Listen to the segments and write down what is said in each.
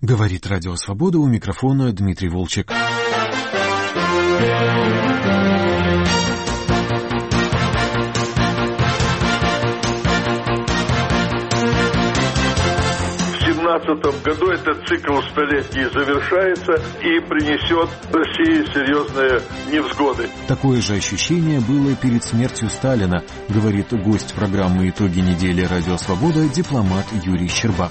Говорит Радио Свобода, у микрофона Дмитрий Волчек. В 2017 году этот цикл столетний завершается и принесет России серьезные невзгоды. Такое же ощущение было перед смертью Сталина, говорит гость программы «Итоги недели» Радио Свобода, дипломат Юрий Щербак.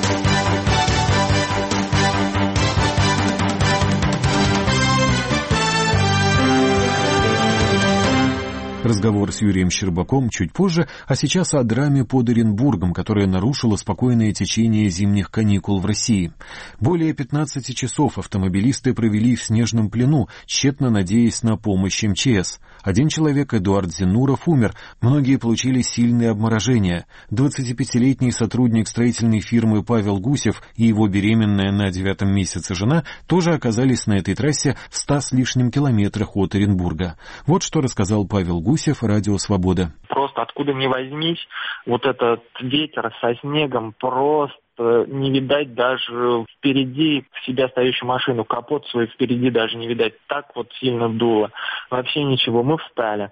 Разговор с Юрием Щербаком чуть позже, а сейчас о драме под Оренбургом, которая нарушила спокойное течение зимних каникул в России. Более 15 часов автомобилисты провели в снежном плену, тщетно надеясь на помощь МЧС. Один человек, Эдуард Зинуров, умер, многие получили сильные обморожения. 25-летний сотрудник строительной фирмы Павел Гусев и его беременная на 9-м месяце жена тоже оказались на этой трассе в 100 с лишним километрах от Оренбурга. Вот что рассказал Павел Гусев, Радио Свобода. Просто откуда ни возьмись, вот этот ветер со снегом просто не видать даже впереди себя стоящую машину, капот свой впереди даже не видать, так вот сильно дуло. Вообще ничего, мы встали.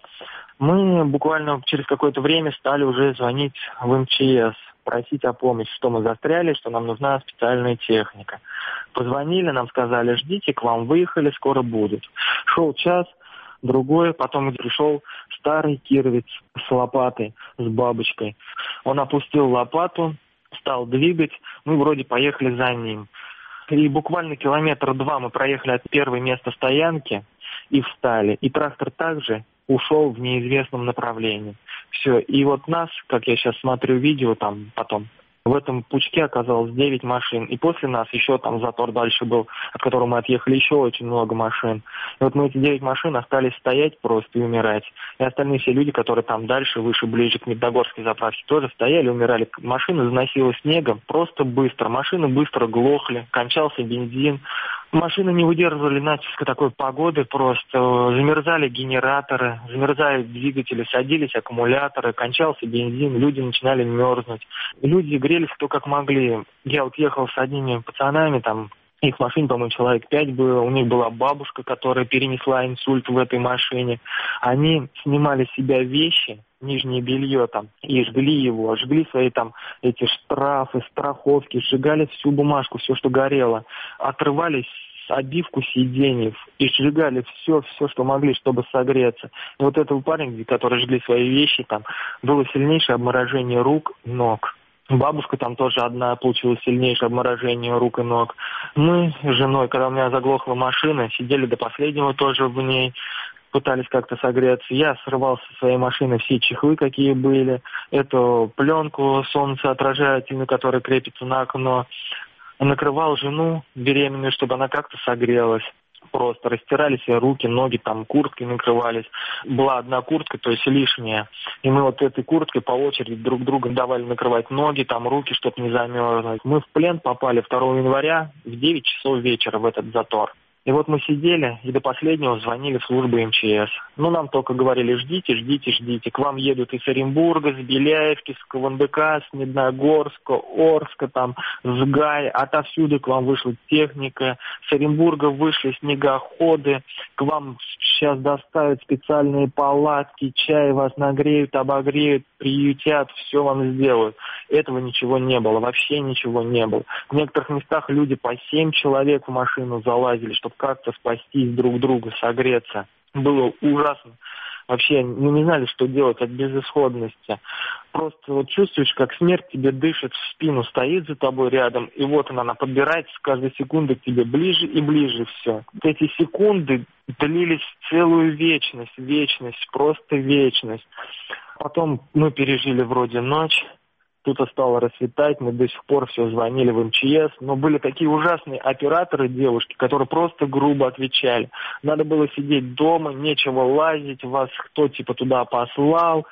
Мы буквально через какое-то время стали уже звонить в МЧС, просить о помощи, что мы застряли, что нам нужна специальная техника. Позвонили, нам сказали, ждите, к вам выехали, скоро будут. Шел час, другой, потом пришел старый кировец с лопатой, с бабочкой. Он опустил лопату, стал двигать, мы вроде поехали за ним. И буквально 1-2 километра мы проехали от первого места стоянки и встали. И трактор также ушел в неизвестном направлении. Все, и вот нас, как я сейчас смотрю видео там потом, в этом пучке оказалось 9 машин. И после нас еще там затор дальше был, от которого мы отъехали, еще очень много машин. И вот мы эти 9 машин остались стоять просто и умирать. И остальные все люди, которые там дальше, выше, ближе к Медногорской заправке, тоже стояли, умирали. Машины заносило снегом просто быстро. Машины быстро глохли, кончался бензин. Машины не выдерживали натиска такой погоды, просто замерзали генераторы, замерзали двигатели, садились аккумуляторы, кончался бензин, люди начинали мерзнуть. Люди грелись кто как могли. Я вот ехал с одними пацанами, там их в машине, по-моему, человек 5 было, у них была бабушка, которая перенесла инсульт в этой машине. Они снимали с себя вещи, нижнее белье там, и жгли его, жгли свои там эти штрафы, страховки, сжигали всю бумажку, все, что горело, отрывались обивку сидений и сжигали все, что могли, чтобы согреться. И вот этого парня, который жгли свои вещи, там было сильнейшее обморожение рук, ног. Бабушка там тоже одна получила сильнейшее обморожение рук и ног. Мы с женой, когда у меня заглохла машина, сидели до последнего тоже в ней, пытались как-то согреться. Я срывал со своей машины все чехлы, какие были, эту пленку солнцеотражательную, которая крепится на окно. Накрывал жену беременную, чтобы она как-то согрелась. Просто растирали себе руки, ноги, там курткой накрывались. Была одна куртка, то есть лишняя. И мы вот этой курткой по очереди друг друга давали накрывать ноги, там руки, чтобы не замерзнуть. Мы в плен попали 2 января в 9 часов вечера в этот затор. И вот мы сидели и до последнего звонили в службу МЧС. Ну, нам только говорили, ждите, ждите, ждите. К вам едут из Оренбурга, с Беляевки, с КВНДК, с Медногорска, Орска, там, с Гая. Отовсюду к вам вышла техника. С Оренбурга вышли снегоходы. К вам сейчас доставят специальные палатки, чай вас нагреют, обогреют, приютят, все вам сделают. Этого ничего не было, вообще ничего не было. В некоторых местах люди по 7 человек в машину залазили, чтобы как-то спастись друг друга, согреться. Было ужасно. Вообще не знали, что делать от безысходности. Просто вот чувствуешь, как смерть тебе дышит в спину, стоит за тобой рядом, и вот она подбирается с каждой секунды к тебе ближе и ближе все. Вот эти секунды длились целую вечность, просто вечность. Потом мы пережили вроде ночь. Тут стало расцветать, мы до сих пор все звонили в МЧС, но были такие ужасные операторы, девушки, которые просто грубо отвечали. Надо было сидеть дома, нечего лазить, вас кто туда послал,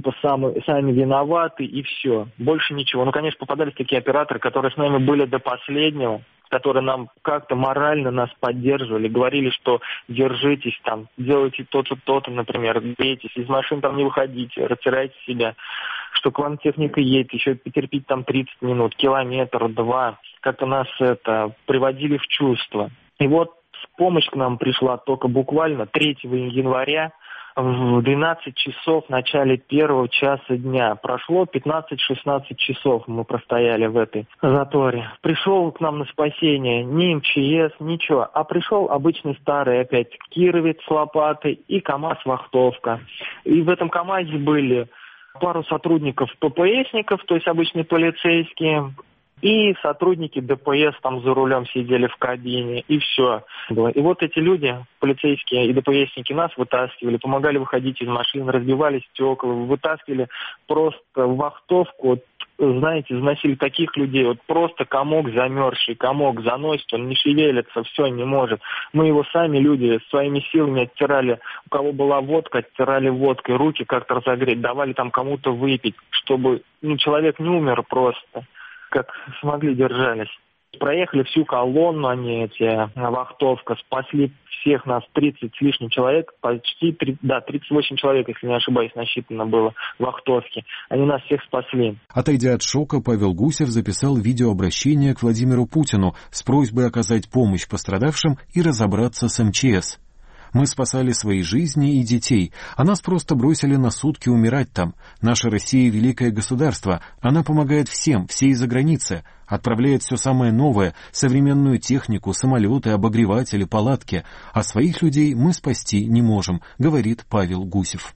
сами виноваты и все. Больше ничего. Ну, конечно, попадались такие операторы, которые с нами были до последнего, которые нам как-то морально нас поддерживали, говорили, что держитесь там, делайте то-то, то-то, например, грейтесь, из машин там не выходите, растирайте себя. что к вам техника едет, еще потерпеть там 30 минут, километр, 2, как-то нас приводили в чувство. И вот помощь к нам пришла только буквально 3 января в 12 часов в начале первого часа дня. Прошло 15-16 часов, мы простояли в этой заторе. Пришел к нам на спасение ни МЧС, ничего, а пришел обычный старый опять кировец с лопатой и КамАЗ-вахтовка. И в этом КамАЗе были пару сотрудников ППСников, то есть обычные полицейские, и сотрудники ДПС там за рулем сидели в кабине, и все. И вот эти люди, полицейские и ДПСники, нас вытаскивали, помогали выходить из машин, разбивали стекла, вытаскивали просто в вахтовку. Знаете, заносили таких людей, вот просто комок замерзший, комок заносит, он не шевелится, все, не может. Мы его сами, люди, своими силами оттирали, у кого была водка, оттирали водкой, руки как-то разогреть, давали там кому-то выпить, чтобы человек не умер просто. Как смогли, держались. Проехали всю колонну, они, вахтовка, спасли всех нас, 30 с лишним человек, почти 38 человек, если не ошибаюсь, насчитано было вахтовки. Они нас всех спасли. Отойдя от шока, Павел Гусев записал видеообращение к Владимиру Путину с просьбой оказать помощь пострадавшим и разобраться с МЧС. Мы спасали свои жизни и детей, а нас просто бросили на сутки умирать там. Наша Россия — великое государство, она помогает всем, всей за границы, отправляет все самое новое, современную технику, самолеты, обогреватели, палатки, а своих людей мы спасти не можем, говорит Павел Гусев.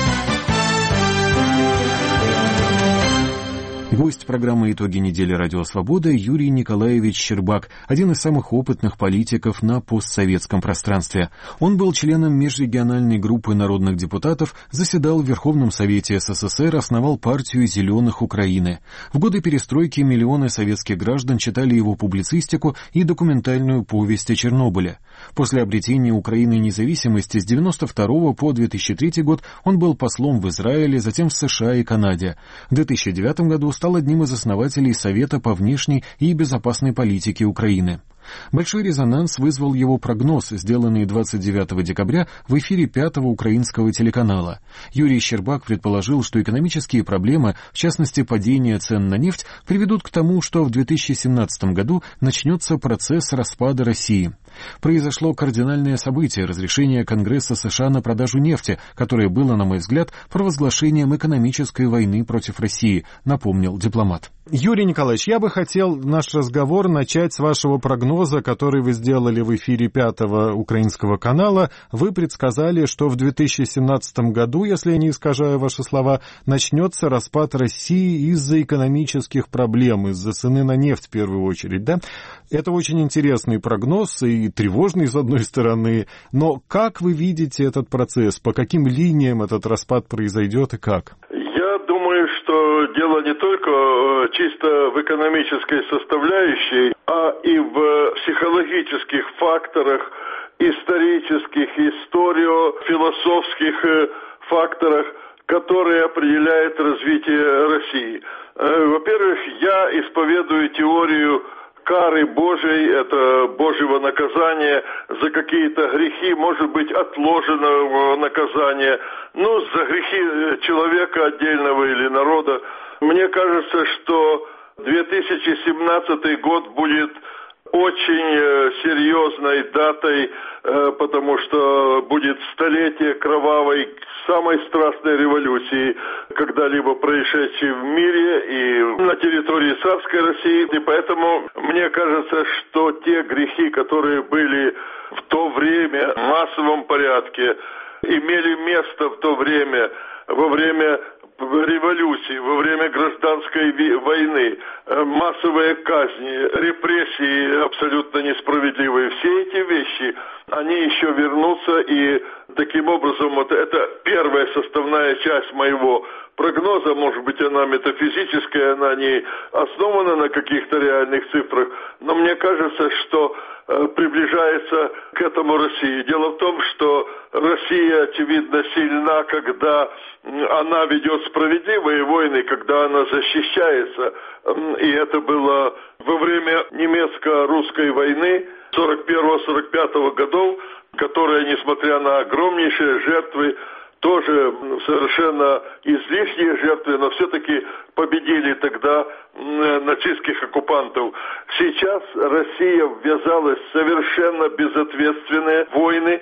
Гость программы «Итоги недели. Радио Свобода» Юрий Николаевич Щербак, один из самых опытных политиков на постсоветском пространстве. Он был членом межрегиональной группы народных депутатов, заседал в Верховном Совете СССР, основал партию «Зеленых Украины». В годы перестройки миллионы советских граждан читали его публицистику и документальную повесть о Чернобыле. После обретения Украины независимости с 1992 по 2003 год он был послом в Израиле, затем в США и Канаде. В 2009 году стал одним из основателей Совета по внешней и безопасной политике Украины. Большой резонанс вызвал его прогноз, сделанный 29 декабря в эфире 5-го украинского телеканала. Юрий Щербак предположил, что экономические проблемы, в частности падение цен на нефть, приведут к тому, что в 2017 году начнется процесс распада России. Произошло кардинальное событие — разрешение Конгресса США на продажу нефти, которое было, на мой взгляд, провозглашением экономической войны против России, напомнил дипломат. Юрий Николаевич, я бы хотел наш разговор начать с вашего прогноза, который вы сделали в эфире 5-го украинского канала. Вы предсказали, что в 2017 году, если я не искажаю ваши слова, начнется распад России из-за экономических проблем, из-за цены на нефть в первую очередь, да? Это очень интересный прогноз и тревожный с одной стороны, но как вы видите этот процесс, по каким линиям этот распад произойдет и как? Я думаю, что дело не только чисто в экономической составляющей, а и в психологических факторах, исторических, историо-философских факторах, которые определяют развитие России. Во-первых, я исповедую теорию кары Божией, это Божьего наказания за какие-то грехи, может быть, отложенного наказания, за грехи человека отдельного или народа. Мне кажется, что 2017 год будет очень серьезной датой, потому что будет столетие кровавой, самой страстной революции, когда-либо происшедшей в мире и на территории царской России. И поэтому мне кажется, что те грехи, которые были в то время в массовом порядке, имели место в то время, во время революции, во время гражданской войны, массовые казни, репрессии абсолютно несправедливые. Все эти вещи, они еще вернутся, и таким образом это первая составная часть моего прогноза. Может быть, она метафизическая, она не основана на каких-то реальных цифрах, но мне кажется, что приближается к этому Россия. Дело в том, что Россия, очевидно, сильна, когда она ведет справедливые войны, когда она защищается. И это было во время немецко-русской войны 41-45 годов, которая, несмотря на огромнейшие жертвы, тоже совершенно излишние жертвы, но все-таки победили тогда нацистских оккупантов. Сейчас Россия ввязалась в совершенно безответственные войны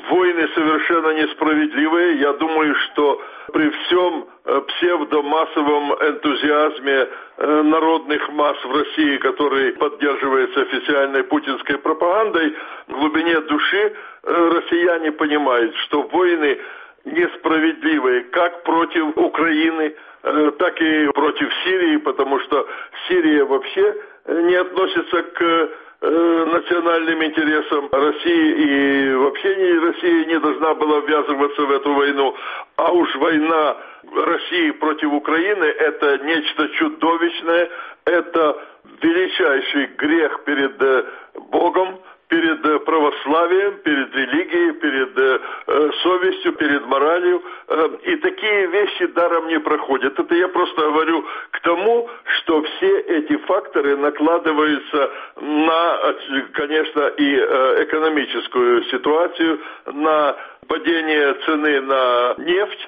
совершенно несправедливые. Я думаю, что при всем псевдомассовом энтузиазме народных масс в России, который поддерживается официальной путинской пропагандой, в глубине души россияне понимают, что войны несправедливые как против Украины, так и против Сирии, потому что Сирия вообще не относится к национальным интересам России, и вообще Россия не должна была ввязываться в эту войну. А уж война России против Украины — это нечто чудовищное, это величайший грех перед Богом, перед православием, перед религией, перед совестью, перед моралью. И такие вещи даром не проходят. Это я просто говорю к тому, что все эти факторы накладываются на, конечно, и экономическую ситуацию, на падение цены на нефть,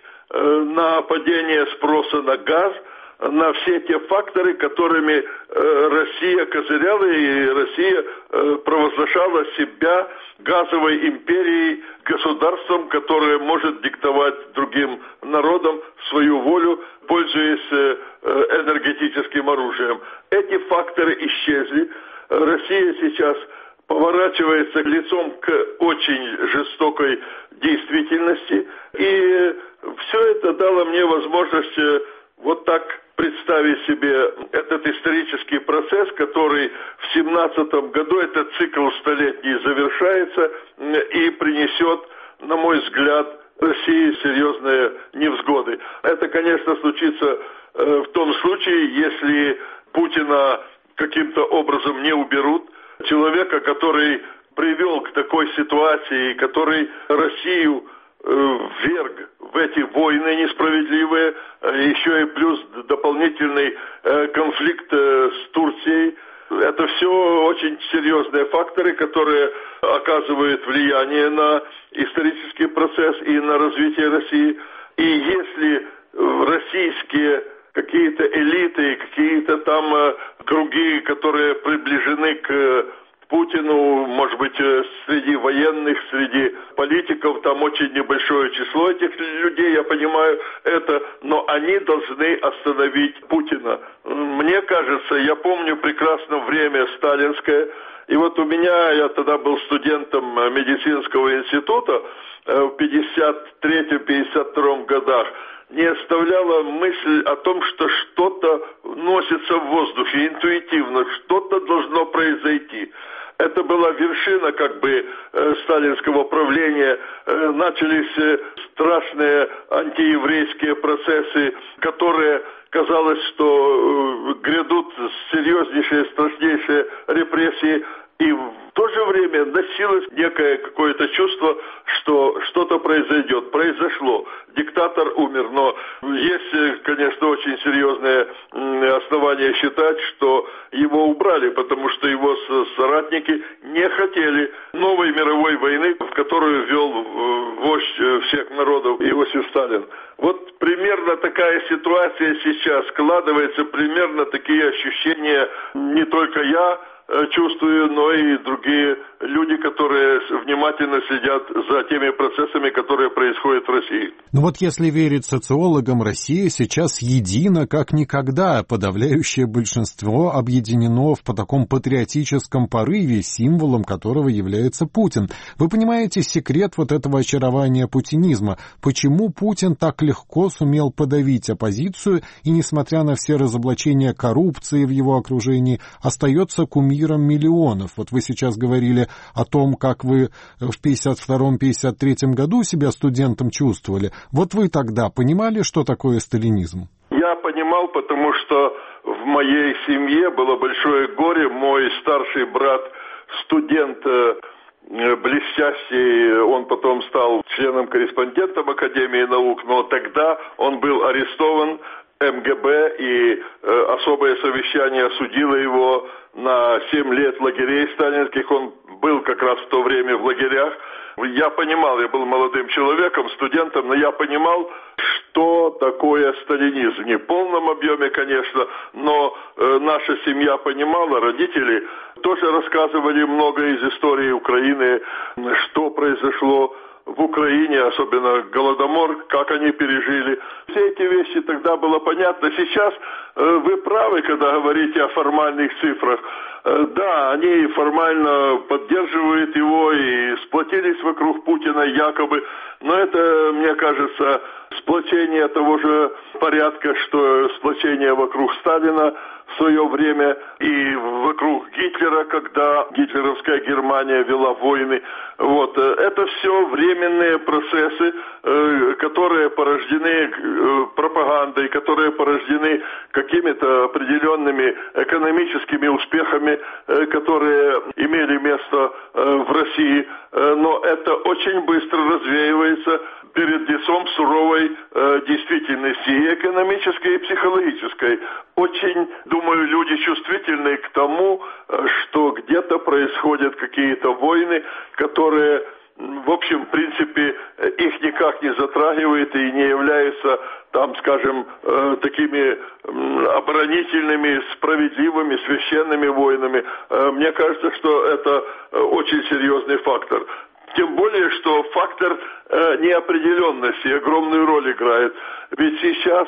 на падение спроса на газ, на все те факторы, которыми Россия козыряла, и Россия провозглашала себя газовой империей, государством, которое может диктовать другим народам свою волю, пользуясь энергетическим оружием. Эти факторы исчезли. Россия сейчас поворачивается лицом к очень жестокой действительности, и все это дало мне возможность вот так представить себе этот исторический процесс, который в 2017 году, этот цикл столетний, завершается и принесет, на мой взгляд, России серьезные невзгоды. Это, конечно, случится в том случае, если Путина каким-то образом не уберут, человека, который привел к такой ситуации, который Россию вверг в эти войны несправедливые, еще и плюс дополнительный конфликт с Турцией. Это все очень серьезные факторы, которые оказывают влияние на исторический процесс и на развитие России. И если российские какие-то элиты, какие-то там круги, которые приближены к Путину, может быть, среди военных, среди политиков, там очень небольшое число этих людей, я понимаю это, но они должны остановить Путина. Мне кажется, я помню прекрасно время сталинское, и вот у меня, я тогда был студентом медицинского института в 53-52 годах, не оставляла мысль о том, что что-то носится в воздухе интуитивно, что-то должно произойти. Это была вершина как бы сталинского правления. Начались страшные антиеврейские процессы, которые, казалось, что грядут серьезнейшие, страшнейшие репрессии. И в то же время носилось некое какое-то чувство, что что-то произойдет. Произошло. Диктатор умер. Но есть, конечно, очень серьезные основания считать, что его убрали, потому что его соратники не хотели новой мировой войны, в которую вел вождь всех народов Иосиф Сталин. Вот примерно такая ситуация сейчас складывается, примерно такие ощущения не только я чувствую, но и другие люди, которые внимательно следят за теми процессами, которые происходят в России. Ну вот если верить социологам, Россия сейчас едина как никогда. Подавляющее большинство объединено в таком патриотическом порыве, символом которого является Путин. Вы понимаете секрет вот этого очарования путинизма? Почему Путин так легко сумел подавить оппозицию и, несмотря на все разоблачения коррупции в его окружении, остается кумиром миллионов? Вот вы сейчас говорили о том, как вы в 52-53 году себя студентом чувствовали. Вот вы тогда понимали, что такое сталинизм? Я понимал, потому что в моей семье было большое горе. Мой старший брат, студент блестящий, он потом стал членом-корреспондентом Академии наук, но тогда он был арестован МГБ, и особое совещание осудило его на 7 лет лагерей сталинских. Он был как раз в то время в лагерях. Я понимал, я был молодым человеком, студентом, но я понимал, что такое сталинизм. Не в полном объеме, конечно, но наша семья понимала, родители тоже рассказывали много из истории Украины, что произошло в Украине, особенно Голодомор, как они пережили. Все эти вещи тогда было понятно. Сейчас вы правы, когда говорите о формальных цифрах. Да, они формально поддерживают его и сплотились вокруг Путина якобы, но это, мне кажется, сплочение того же порядка, что сплочение вокруг Сталина в свое время и вокруг Гитлера, когда гитлеровская Германия вела войны. Вот. Это все временные процессы, которые порождены пропагандой, которые порождены какими-то определенными экономическими успехами, которые имели место в России. Но это очень быстро развеивается перед лицом суровой действительности и экономической, и психологической. Очень, думаю, люди чувствительны к тому, что где-то происходят какие-то войны, которые, в общем, в принципе, их никак не затрагивают и не являются, там, скажем, такими оборонительными, справедливыми, священными войнами. Мне кажется, что это очень серьезный фактор. Тем более, что фактор неопределенности огромную роль играет. Ведь сейчас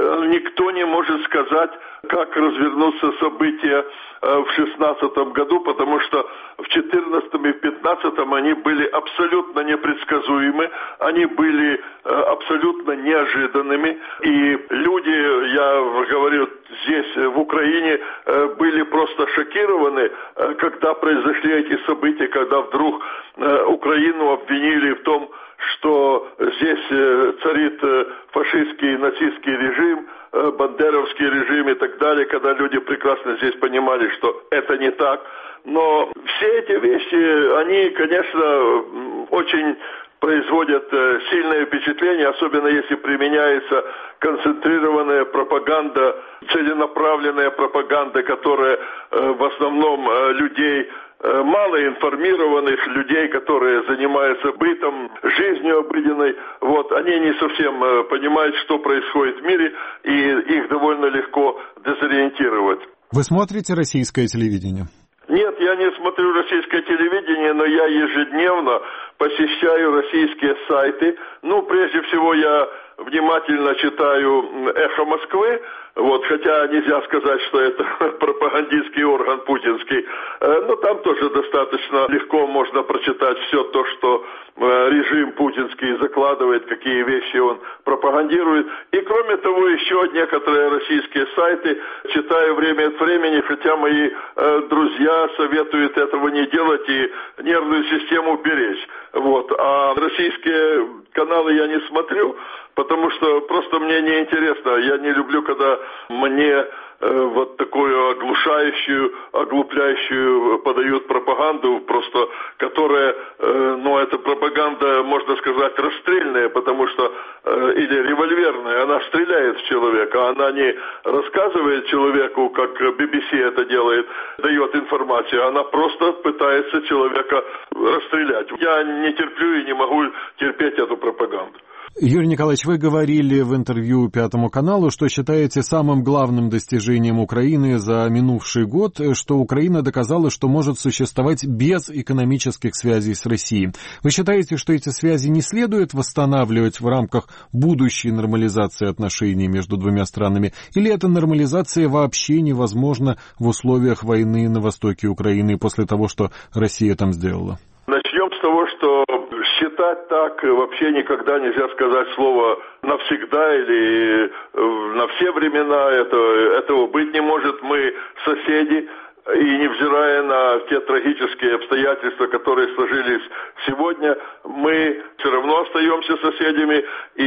никто не может сказать, как развернутся события в 2016 году, потому что в 2014 и в 2015 они были абсолютно непредсказуемы, они были абсолютно неожиданными. И люди, я говорю, здесь, в Украине, были просто шокированы, когда произошли эти события, когда вдруг Украину обвинили в том, что здесь царит фашистский, нацистский режим, бандеровский режим и так далее, когда люди прекрасно здесь понимали, что это не так. Но все эти вещи, они, конечно, очень производят сильное впечатление, особенно если применяется концентрированная пропаганда, целенаправленная пропаганда, которая в основном людей, малоинформированных людей, которые занимаются бытом, жизнью обыденной, вот, они не совсем понимают, что происходит в мире, и их довольно легко дезориентировать. Вы смотрите российское телевидение? Нет, я не смотрю российское телевидение, но я ежедневно посещаю российские сайты. Ну, прежде всего, я внимательно читаю «Эхо Москвы», вот, хотя нельзя сказать, что это пропагандистский орган путинский, но там тоже достаточно легко можно прочитать все то, что режим путинский закладывает, какие вещи он пропагандирует. И кроме того, еще некоторые российские сайты читаю время от времени, хотя мои друзья советуют этого не делать и нервную систему беречь. Вот. А российские каналы я не смотрю, потому что просто мне не интересно. Я не люблю, когда мне вот такую оглушающую, оглупляющую подают пропаганду, просто которая, ну, эта пропаганда, можно сказать, расстрельная, потому что, или револьверная, она стреляет в человека, она не рассказывает человеку, как BBC это делает, дает информацию, она просто пытается человека расстрелять. Я не терплю и не могу терпеть эту пропаганду. Юрий Николаевич, вы говорили в интервью Пятому каналу, что считаете самым главным достижением Украины за минувший год, что Украина доказала, что может существовать без экономических связей с Россией. Вы считаете, что эти связи не следует восстанавливать в рамках будущей нормализации отношений между двумя странами? Или эта нормализация вообще невозможна в условиях войны на востоке Украины после того, что Россия там сделала? Начнем с того, что считать так вообще никогда нельзя сказать слово навсегда или на все времена. Этого быть не может. Мы соседи, и невзирая на те трагические обстоятельства, которые сложились сегодня, мы все равно остаемся соседями. И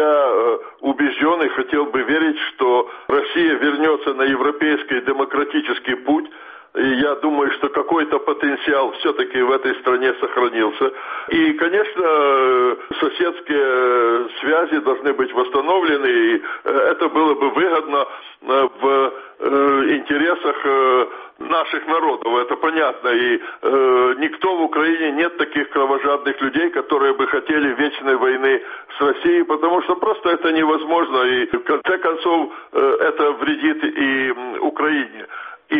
я убежден и хотел бы верить, что Россия вернется на европейский демократический путь, И я думаю, что какой-то потенциал все-таки в этой стране сохранился. И, конечно, соседские связи должны быть восстановлены, и это было бы выгодно в интересах наших народов, это понятно. И никто в Украине, нет таких кровожадных людей, которые бы хотели вечной войны с Россией, потому что просто это невозможно, и в конце концов это вредит и Украине. И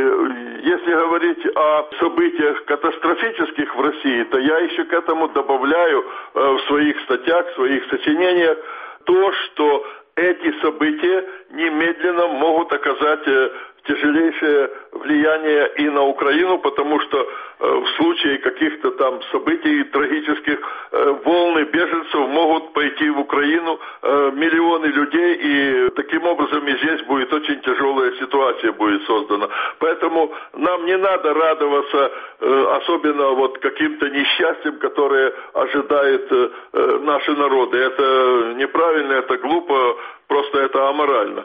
если говорить о событиях катастрофических в России, то я еще к этому добавляю в своих статьях, в своих сочинениях то, что эти события немедленно могут оказать тяжелейшее влияние и на Украину, потому что в случае каких-то там событий трагических волны беженцев могут пойти в Украину, миллионы людей, и таким образом и здесь будет очень тяжелая ситуация будет создана. Поэтому нам не надо радоваться особенно вот каким-то несчастьям, которые ожидают наши народы. Это неправильно, это глупо, просто это аморально.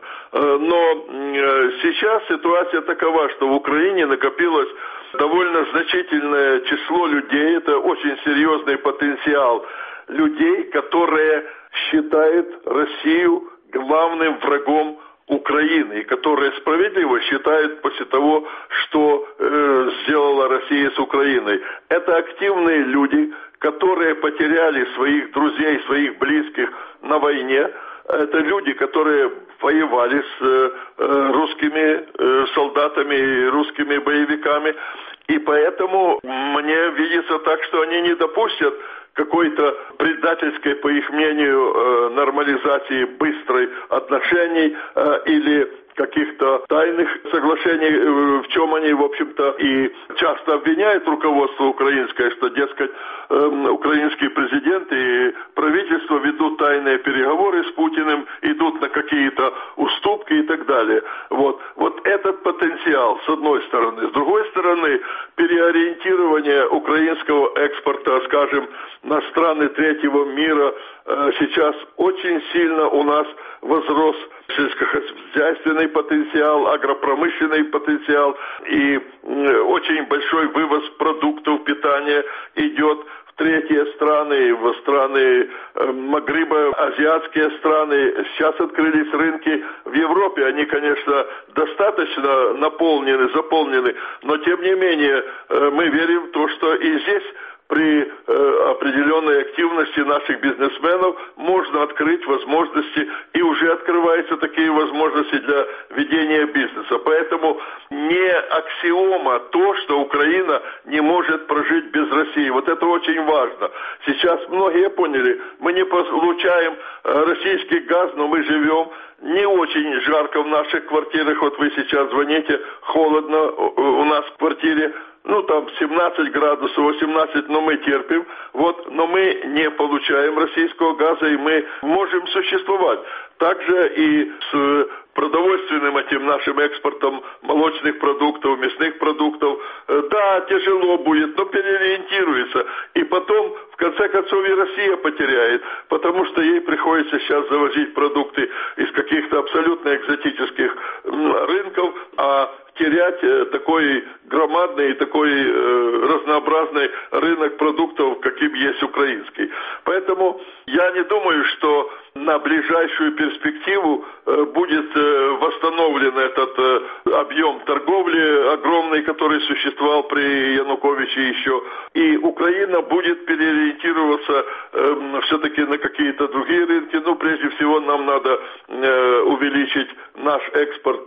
Но сейчас ситуация такова, что в Украине накопилось довольно значительное число людей, это очень серьезный потенциал людей, которые считают Россию главным врагом Украины, и которые справедливо считают после того, что сделала Россия с Украиной. Это активные люди, которые потеряли своих друзей, своих близких на войне. Это люди, которые воевали с русскими солдатами и русскими боевиками. И поэтому мне видится так, что они не допустят какой-то предательской, по их мнению, нормализации быстрой отношений или каких-то тайных соглашений, в чем они, в общем-то, и часто обвиняют руководство украинское, что, дескать, украинский президент и правительство ведут тайные переговоры с Путиным, идут на какие-то уступки и так далее. Вот этот потенциал, с одной стороны. С другой стороны, переориентирование украинского экспорта, скажем, на страны третьего мира сейчас очень сильно у нас возрос сельскохозяйственный потенциал, агропромышленный потенциал, и очень большой вывоз продуктов питания идет в третьи страны, в страны Магриба, азиатские страны. Сейчас открылись рынки в Европе, они, конечно, достаточно заполнены, но тем не менее мы верим в то, что и здесь при определенной активности наших бизнесменов можно открыть возможности, и уже открываются такие возможности для ведения бизнеса. Поэтому не аксиома то, что Украина не может прожить без России. Вот это очень важно. Сейчас многие поняли, мы не получаем российский газ, но мы живем не очень жарко в наших квартирах. Вот вы сейчас звоните, холодно у нас в квартире. Там 17 градусов, 18, но мы терпим. Но мы не получаем российского газа, и мы можем существовать. Также и с продовольственным этим нашим экспортом молочных продуктов, мясных продуктов. Да, тяжело будет, но переориентируется. И потом, в конце концов, и Россия потеряет, потому что ей приходится сейчас завозить продукты из каких-то абсолютно экзотических рынков, а терять такой громадный и такой разнообразный рынок продуктов, каким есть украинский. Поэтому я не думаю, что на ближайшую перспективу будет восстановлен этот объем торговли огромный, который существовал при Януковиче еще. И Украина будет переориентироваться все-таки на какие-то другие рынки. Прежде всего, нам надо увеличить наш экспорт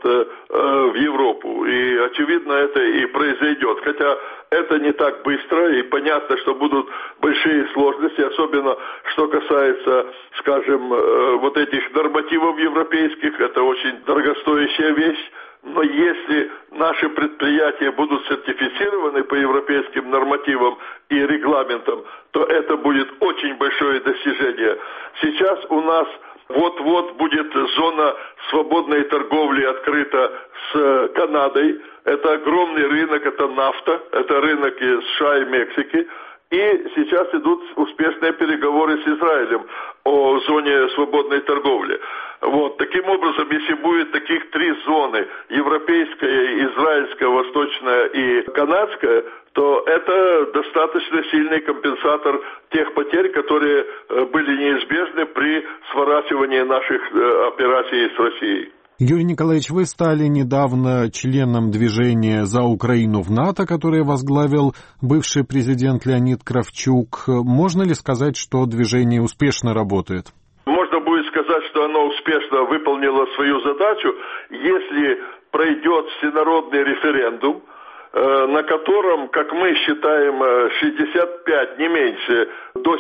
в Европу. И, очевидно, это и произойдет. Хотя это не так быстро, и понятно, что будут большие сложности, особенно что касается, скажем, вот этих нормативов европейских. Это очень дорогостоящая вещь. Но если наши предприятия будут сертифицированы по европейским нормативам и регламентам, то это будет очень большое достижение. Сейчас у нас вот-вот будет зона свободной торговли открыта с Канадой. Это огромный рынок, это нафта, это рынок из США и Мексики. И сейчас идут успешные переговоры с Израилем. о зоне свободной торговли. Вот. Таким образом, если будет таких 3 зоны, европейская, израильская, восточная и канадская, то это достаточно сильный компенсатор тех потерь, которые были неизбежны при сворачивании наших операций с Россией. Юрий Николаевич, вы стали недавно членом движения «За Украину» в НАТО, которое возглавил бывший президент Леонид Кравчук. Можно ли сказать, что движение успешно работает? Можно будет сказать, что оно успешно выполнило свою задачу, если пройдет всенародный референдум, на котором, как мы считаем, 65, не меньше, до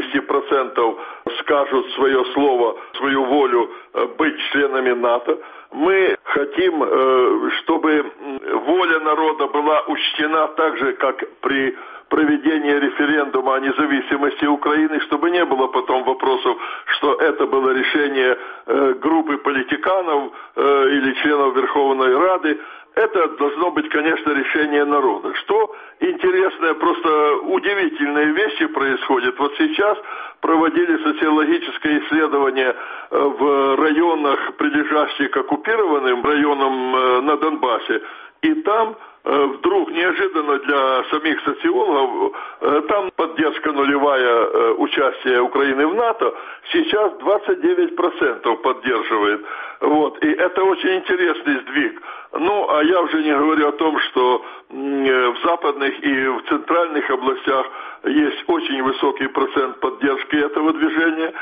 70% скажут свое слово, свою волю быть членами НАТО. Мы хотим, чтобы воля народа была учтена так же, как при проведении референдума о независимости Украины, чтобы не было потом вопросов, что это было решение группы политиканов или членов Верховной Рады. Это должно быть, конечно, решение народа. Что интересное, просто удивительные вещи происходят. Вот сейчас проводили социологическое исследование в районах, прилежащих к оккупированным районам на Донбассе. И там вдруг неожиданно для самих социологов, там поддержка нулевая участия Украины в НАТО, сейчас 29% поддерживает. Вот. И это очень интересный сдвиг. Ну, а я уже не говорю о том, что в западных и в центральных областях есть очень высокий процент поддержки этого движения.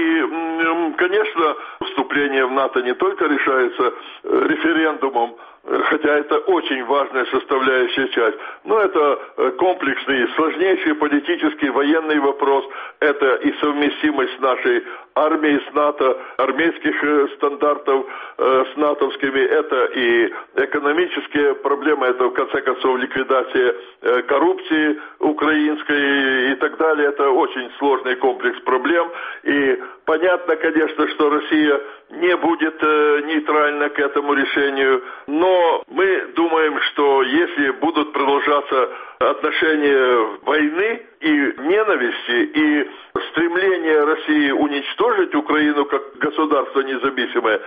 И, конечно, вступление в НАТО не только решается референдумом, хотя это очень важная составляющая часть, но это комплексный, сложнейший политический, военный вопрос, это и совместимость нашей армии с НАТО, армейских стандартов с натовскими, это и экономические проблемы, это в конце концов ликвидация коррупции украинской и так далее, это очень сложный комплекс проблем, и понятно, конечно, что Россия не будет нейтральна к этому решению, но мы думаем, что если будут продолжаться отношения войны и ненависти, и стремление России уничтожить Украину как государство независимое,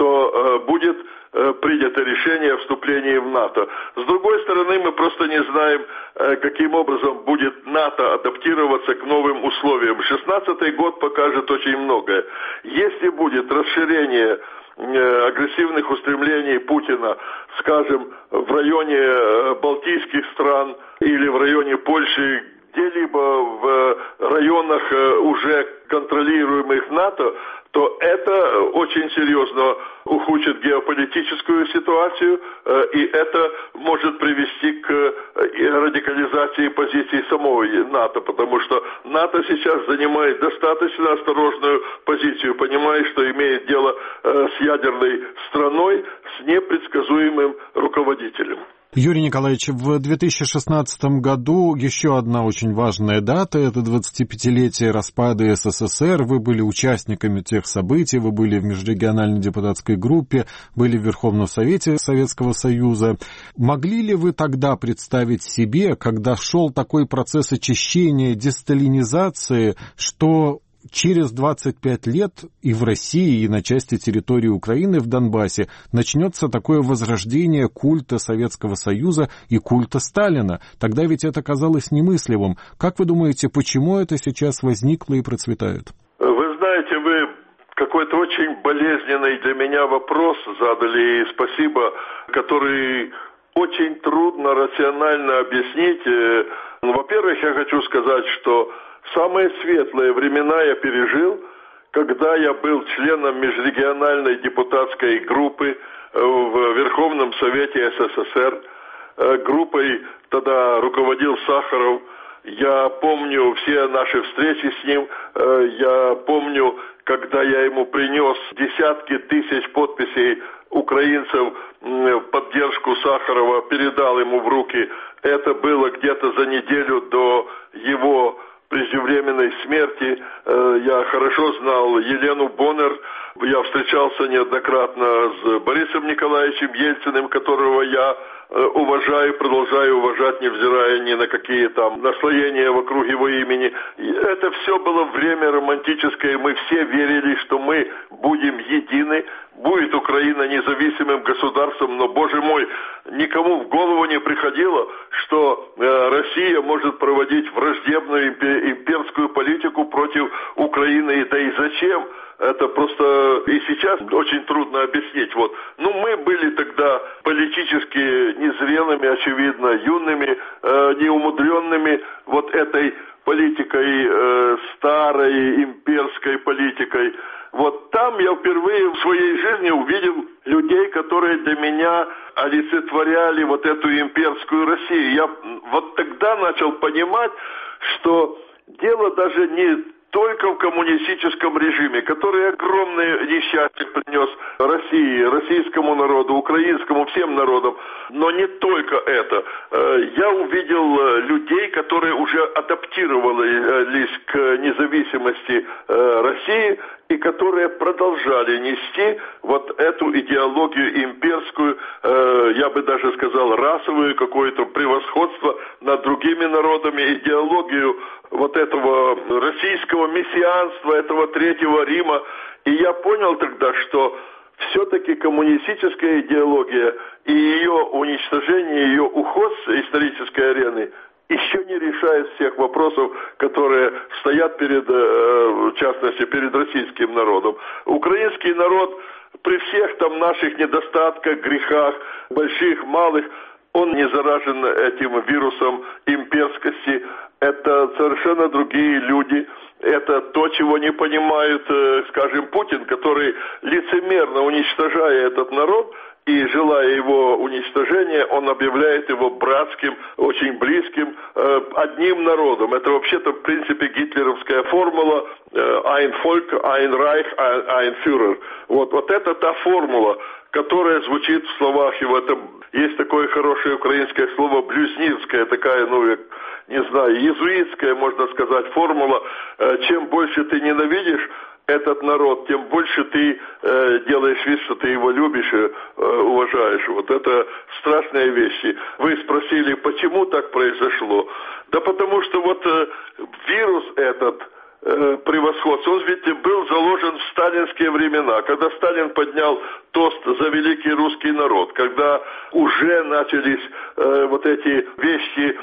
то будет принято решение о вступлении в НАТО. С другой стороны, мы просто не знаем, каким образом будет НАТО адаптироваться к новым условиям. 2016 год покажет очень многое. Если будет расширение агрессивных устремлений Путина, скажем, в районе Балтийских стран или в районе Польши, где-либо в районах уже контролируемых НАТО, то это очень серьезно ухудшит геополитическую ситуацию, и это может привести к радикализации позиций самой НАТО, потому что НАТО сейчас занимает достаточно осторожную позицию, понимая, что имеет дело с ядерной страной, с непредсказуемым руководителем. Юрий Николаевич, в 2016 году еще одна очень важная дата, это 25-летие распада СССР. Вы были участниками тех событий, вы были в межрегиональной депутатской группе, были в Верховном Совете Советского Союза. Могли ли вы тогда представить себе, когда шел такой процесс очищения, десталинизации, что через 25 лет и в России, и на части территории Украины в Донбассе начнется такое возрождение культа Советского Союза и культа Сталина? Тогда ведь это казалось немыслимым. Как вы думаете, почему это сейчас возникло и процветает? Вы знаете, вы какой-то очень болезненный для меня вопрос задали, и спасибо, который очень трудно рационально объяснить. Во-первых, я хочу сказать, что самые светлые времена я пережил, когда я был членом межрегиональной депутатской группы в Верховном Совете СССР. Группой тогда руководил Сахаров. Я помню все наши встречи с ним. Я помню, когда я ему принес десятки тысяч подписей украинцев в поддержку Сахарова, передал ему в руки. Это было где-то за неделю до его преждевременной смерти. Я хорошо знал Елену Боннер. Я встречался неоднократно с Борисом Николаевичем Ельциным, которого я уважаю, продолжаю уважать, невзирая ни на какие там наслоения вокруг его имени. И это все было время романтическое, мы все верили, что мы будем едины, будет Украина независимым государством, но, боже мой, никому в голову не приходило, что Россия может проводить враждебную имперскую политику против Украины, да и зачем? Это просто и сейчас очень трудно объяснить. Вот. Ну, мы были тогда политически незрелыми, очевидно, юными, неумудренными вот этой политикой, старой имперской политикой. Вот там я впервые в своей жизни увидел людей, которые для меня олицетворяли вот эту имперскую Россию. Я вот тогда начал понимать, что дело даже не только в коммунистическом режиме, который огромное несчастье принес России, российскому народу, украинскому, всем народам. Но не только это. Я увидел людей, которые уже адаптировались к независимости России и которые продолжали нести вот эту идеологию имперскую, я бы даже сказал, расовую, какое-то превосходство над другими народами, идеологию вот этого российского мессианства, этого Третьего Рима. И я понял тогда, что все-таки коммунистическая идеология и ее уничтожение, ее уход с исторической арены еще не решает всех вопросов, которые стоят перед, в частности, перед российским народом. Украинский народ при всех там наших недостатках, грехах, больших, малых, он не заражен этим вирусом имперскости. Это совершенно другие люди. Это то, чего не понимает, скажем, Путин, который лицемерно уничтожая этот народ, и желая его уничтожения, он объявляет его братским, очень близким, одним народом. Это вообще-то, в принципе, гитлеровская формула «Ein Volk, ein Reich, ein Führer». Вот это та формула, которая звучит в словах его. Это есть такое хорошее украинское слово «блюзнирская», такая, не знаю, иезуитская, можно сказать, формула. Чем больше ты ненавидишь этот народ, тем больше ты делаешь вид, что ты его любишь и уважаешь. Вот это страшные вещи. Вы спросили, почему так произошло? Да потому что вот вирус этот, превосходство, он ведь был заложен в сталинские времена, когда Сталин поднял тост за великий русский народ, когда уже начались вот эти вещи,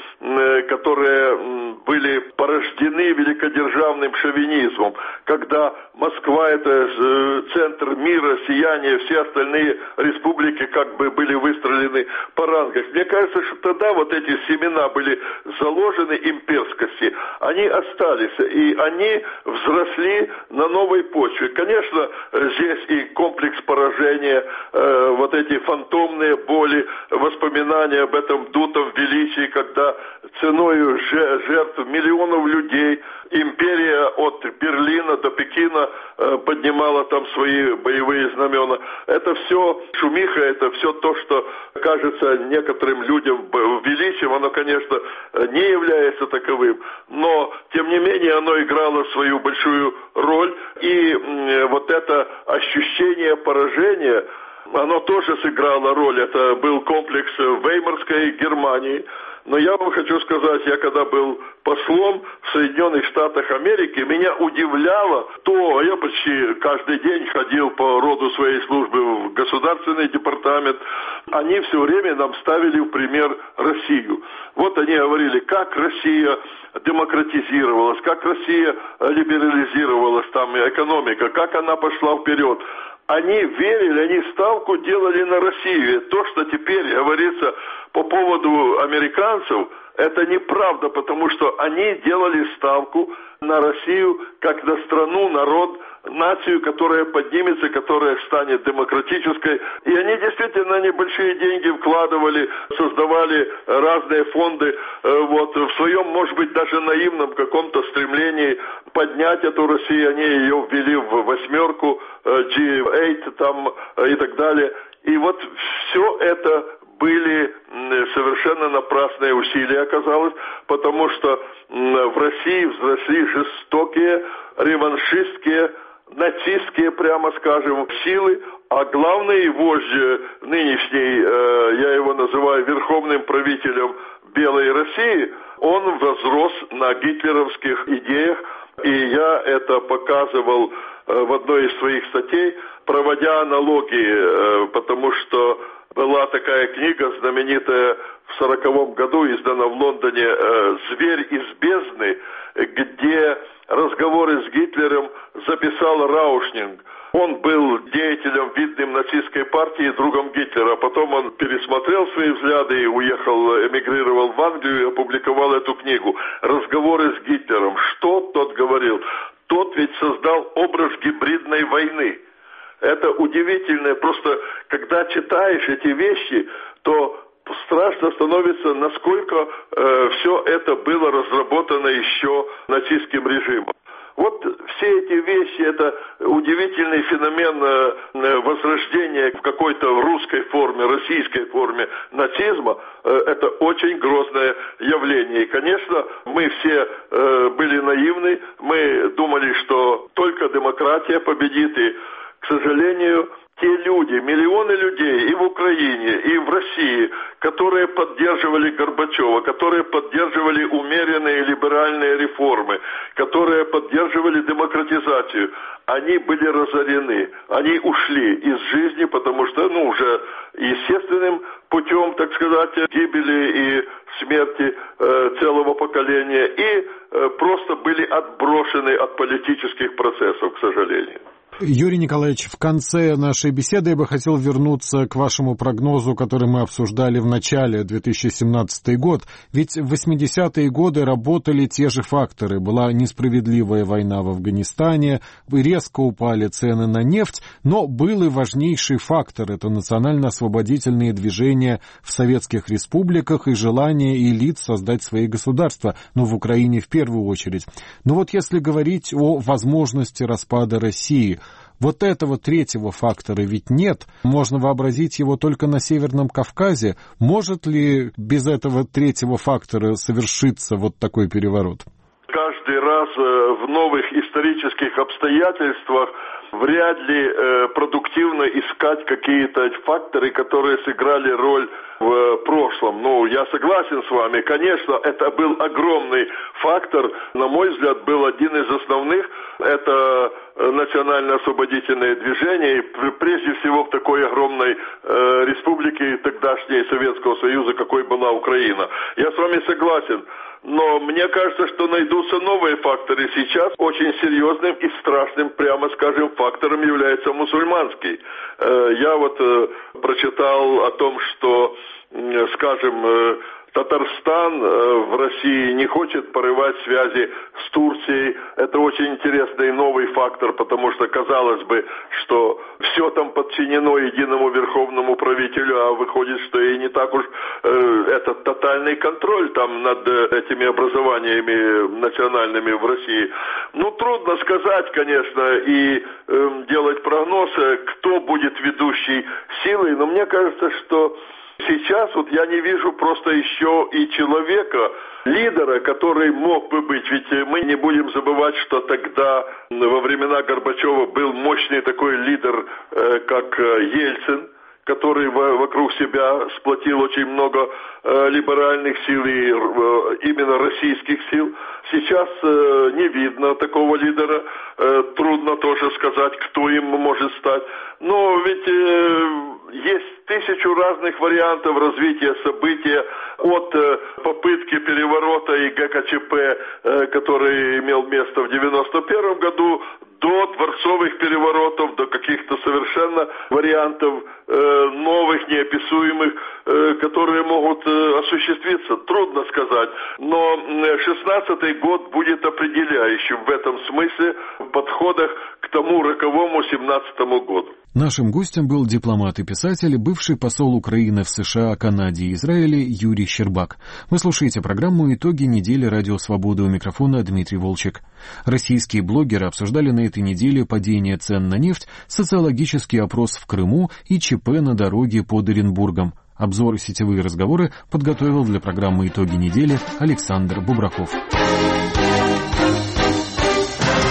которые были порождены великодержавным шовинизмом, когда Москва — это центр мира, сияние, все остальные республики как бы были выстроены по рангам. Мне кажется, что тогда вот эти семена были заложены имперскости, они остались, и они взросли на новой почве. Конечно, здесь и комплекс поражения, вот эти фантомные боли, воспоминания об этом дутом величии, когда ценою жертв миллионов людей империя от Берлина до Пекина поднимала там свои боевые знамена. Это все шумиха, это все то, что кажется некоторым людям величием. Оно, конечно, не является таковым, но, тем не менее, оно играло свою большую роль. И вот это ощущение поражения, оно тоже сыграло роль. Это был комплекс Веймарской Германии. Но я вам хочу сказать, я когда был послом в Соединенных Штатах Америки, меня удивляло то, я почти каждый день ходил по роду своей службы в Государственный департамент, они все время нам ставили в пример Россию. Вот они говорили, как Россия демократизировалась, как Россия либерализировалась, там экономика, как она пошла вперед. Они верили, они ставку делали на Россию. То, что теперь говорится по поводу американцев, это неправда, потому что они делали ставку на Россию как на страну, народ, нацию, которая поднимется, которая станет демократической. И они действительно небольшие деньги вкладывали, создавали разные фонды, вот, в своем, может быть, даже наивном каком-то стремлении поднять эту Россию. Они ее ввели в восьмерку, G8 там и так далее. И вот все это были совершенно напрасные усилия, оказалось, потому что в России взросли жестокие, реваншистские, нацистские, прямо скажем, силы, А главный вождь нынешний, я его называю верховным правителем Белой России, он возрос на гитлеровских идеях, и я это показывал в одной из своих статей, проводя аналогии, потому что была такая книга, знаменитая в 1940 году, издана в Лондоне, «Зверь из бездны», где разговоры с Гитлером записал Раушнинг. Он был деятелем, видным нацистской партии, другом Гитлера. Потом он пересмотрел свои взгляды и уехал, эмигрировал в Англию и опубликовал эту книгу «Разговоры с Гитлером». Что тот говорил? Тот ведь создал образ гибридной войны. Это удивительно. Просто когда читаешь эти вещи, то страшно становится, насколько все это было разработано еще нацистским режимом. Вот все эти вещи, это удивительный феномен возрождения в какой-то русской форме, российской форме нацизма. Это очень грозное явление. И, конечно, мы все были наивны, мы думали, что только демократия победит, и, к сожалению, те люди, миллионы людей и в Украине, и в России, которые поддерживали Горбачева, которые поддерживали умеренные либеральные реформы, которые поддерживали демократизацию, они были разорены, они ушли из жизни, потому что, уже естественным путем, так сказать, гибели и смерти целого поколения, и просто были отброшены от политических процессов, к сожалению. Юрий Николаевич, в конце нашей беседы я бы хотел вернуться к вашему прогнозу, который мы обсуждали в начале 2017 год. Ведь в 80-е годы работали те же факторы. Была несправедливая война в Афганистане, резко упали цены на нефть, но был и важнейший фактор — это национально-освободительные движения в советских республиках и желание элит создать свои государства, в Украине в первую очередь. Но вот если говорить о возможности распада России, вот этого третьего фактора ведь нет. Можно вообразить его только на Северном Кавказе. Может ли без этого третьего фактора совершиться вот такой переворот? Каждый раз в новых исторических обстоятельствах вряд ли продуктивно искать какие-то факторы, которые сыграли роль в прошлом. Я согласен с вами. Конечно, это был огромный фактор. На мой взгляд, был один из основных. Это национально-освободительное движение. И прежде всего в такой огромной республике тогдашней Советского Союза, какой была Украина. Я с вами согласен. Но мне кажется, что найдутся новые факторы. Сейчас очень серьезным и страшным, прямо скажем, фактором является мусульманский. Я прочитал о том, что, скажем, Татарстан в России не хочет порывать связи с Турцией. Это очень интересный новый фактор, потому что казалось бы, что все там подчинено единому верховному правителю, а выходит, что и не так уж это тотальный контроль там над этими образованиями национальными в России. Трудно сказать, конечно, и делать прогноз, кто будет ведущей силой, но мне кажется, что сейчас я не вижу просто еще и человека, лидера, который мог бы быть. Ведь мы не будем забывать, что тогда, во времена Горбачева, был мощный такой лидер, как Ельцин, который вокруг себя сплотил очень много либеральных сил и именно российских сил. Сейчас не видно такого лидера. Трудно тоже сказать, кто им может стать. Но ведь есть 1000 разных вариантов развития события, от попытки переворота и ГКЧП, который имел место в 1991 году, до дворцовых переворотов, до каких-то совершенно вариантов новых, неописуемых, которые могут осуществиться. Трудно сказать. Но 16-й год будет определяющим в этом смысле в подходах к тому роковому 17-му году. Нашим гостем был дипломат и писатель, бывший посол Украины в США, Канаде и Израиле Юрий Щербак. Вы слушаете программу «Итоги недели Радио Свободы», у микрофона Дмитрий Волчек. Российские блогеры обсуждали на этой неделе падение цен на нефть, социологический опрос в Крыму и ЧП на дороге под Оренбургом. Обзор и сетевые разговоры подготовил для программы «Итоги недели» Александр Бубраков.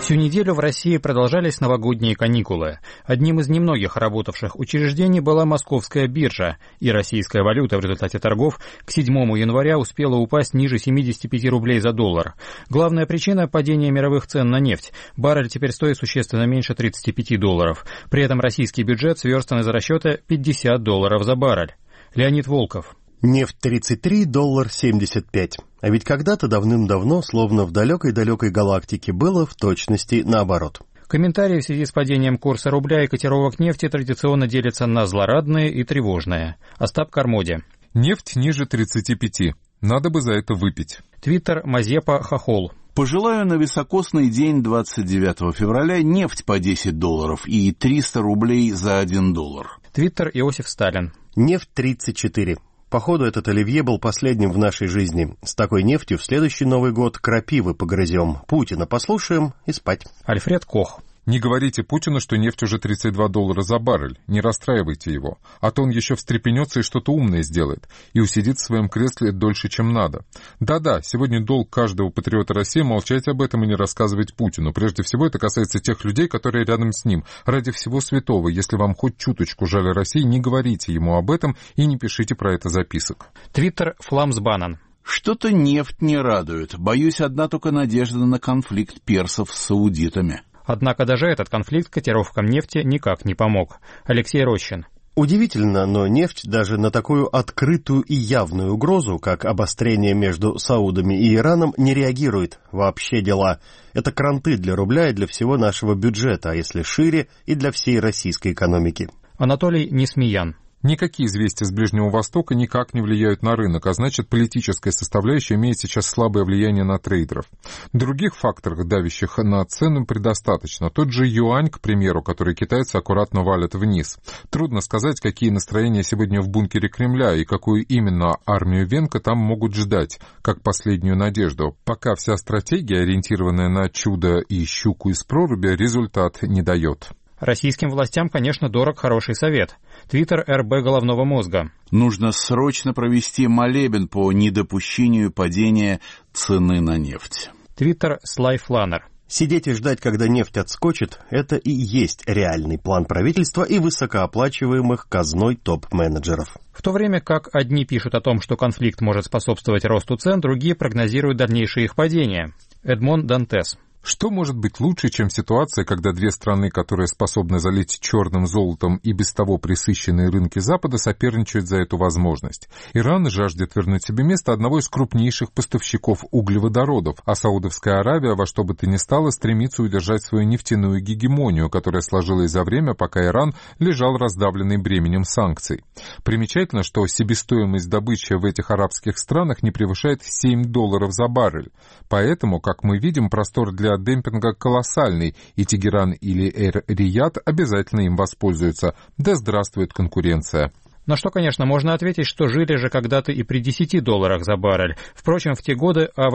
Всю неделю в России продолжались новогодние каникулы. Одним из немногих работавших учреждений была Московская биржа, и российская валюта в результате торгов к 7 января успела упасть ниже 75 рублей за доллар. Главная причина – падение мировых цен на нефть. Баррель теперь стоит существенно меньше 35 долларов. При этом российский бюджет сверстан из расчета $50 за баррель. Леонид Волков. Нефть 33, доллар 75. А ведь когда-то давным-давно, словно в далекой-далекой галактике, было в точности наоборот. Комментарии в связи с падением курса рубля и котировок нефти традиционно делятся на злорадные и тревожные. Остап Кармоди. Нефть ниже 35. Надо бы за это выпить. Твиттер Мазепа Хохол. Пожелаю на високосный день 29 февраля нефть по $10 и 300 рублей за $1. Твиттер Иосиф Сталин. Нефть 34. Походу, этот оливье был последним в нашей жизни. С такой нефтью в следующий Новый год крапивы погрызем, Путина послушаем и спать. Альфред Кох. Не говорите Путину, что нефть уже $32 за баррель. Не расстраивайте его. А то он еще встрепенется и что-то умное сделает. И усидит в своем кресле дольше, чем надо. Да-да, сегодня долг каждого патриота России молчать об этом и не рассказывать Путину. Прежде всего, это касается тех людей, которые рядом с ним. Ради всего святого, если вам хоть чуточку жаль России, не говорите ему об этом и не пишите про это записок. Твиттер Фламсбанан. Что-то нефть не радует. Боюсь, одна только надежда на конфликт персов с саудитами. Однако даже этот конфликт котировкам нефти никак не помог. Алексей Рощин. Удивительно, но нефть даже на такую открытую и явную угрозу, как обострение между Саудами и Ираном, не реагирует. Вообще дела. Это кранты для рубля и для всего нашего бюджета, а если шире, и для всей российской экономики. Анатолий Несмеян. Никакие известия с Ближнего Востока никак не влияют на рынок, а значит, политическая составляющая имеет сейчас слабое влияние на трейдеров. Других факторов, давящих на цену, предостаточно. Тот же юань, к примеру, который китайцы аккуратно валят вниз. Трудно сказать, какие настроения сегодня в бункере Кремля и какую именно армию Венка там могут ждать, как последнюю надежду. Пока вся стратегия, ориентированная на чудо и щуку из проруби, результат не дает. Российским властям, конечно, дорог хороший совет. Твиттер РБ головного мозга. Нужно срочно провести молебен по недопущению падения цены на нефть. Твиттер Слайфланер. Сидеть и ждать, когда нефть отскочит, это и есть реальный план правительства и высокооплачиваемых казной топ-менеджеров. В то время как одни пишут о том, что конфликт может способствовать росту цен, другие прогнозируют дальнейшее их падение. Эдмон Дантес. Что может быть лучше, чем ситуация, когда две страны, которые способны залить черным золотом и без того пресыщенные рынки Запада, соперничают за эту возможность? Иран жаждет вернуть себе место одного из крупнейших поставщиков углеводородов, а Саудовская Аравия во что бы то ни стало стремится удержать свою нефтяную гегемонию, которая сложилась за время, пока Иран лежал раздавленный бременем санкций. Примечательно, что себестоимость добычи в этих арабских странах не превышает $7 за баррель. Поэтому, как мы видим, простор для демпинга колоссальный, и Тегеран или Эр-Рияд обязательно им воспользуются. Да здравствует конкуренция. На что, конечно, можно ответить, что жили же когда-то и при $10 за баррель. Впрочем, в те годы о